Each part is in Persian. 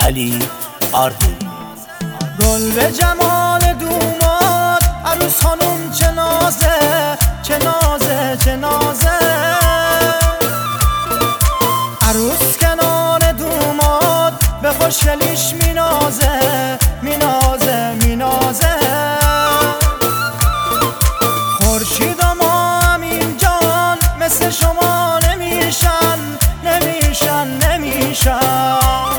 علی آردی. گل به جمال دوماد عروس خانم چه نازه چه نازه چه نازه، عروس کنار دوماد به خوشگلیش مینازه مینازه مینازه. خورشید و ماه اینجان مثل شما نمیشن نمیشن نمیشن،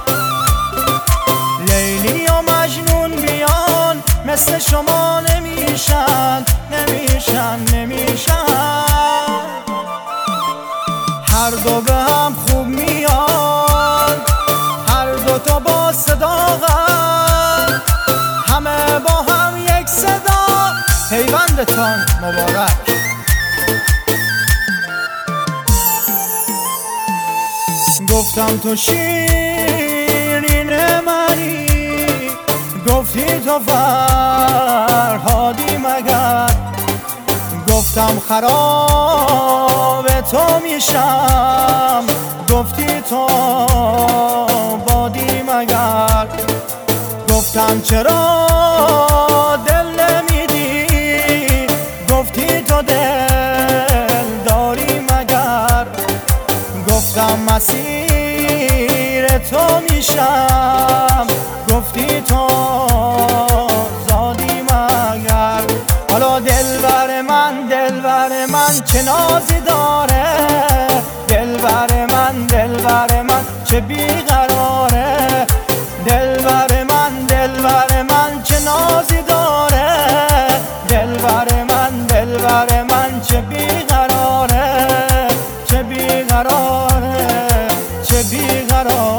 لیلی و مجنون بیان مثل شما نمیشن نمیشن نمیشن. هر دو به هم خوب میان، هر دو تا با صداقت، همه با هم یک صدا، پیوندتان مبارک. گفتم تو شیرین منی، گفتی تو فرهادی مگر، گفتم خراب تو میشم، گفتی تو بادی مگر، گفتم چرا دل نمیدی، گفتی تو دل داری مگر، گفتم مسیر تو میشم، گفتی تو زادی مگر. حالا دلبر من چه نازی داره، دلبر من چه بیقراره، دلبر من چه نازی داره، دلبر من چه بیقراره چه بیقراره چه بیقراره.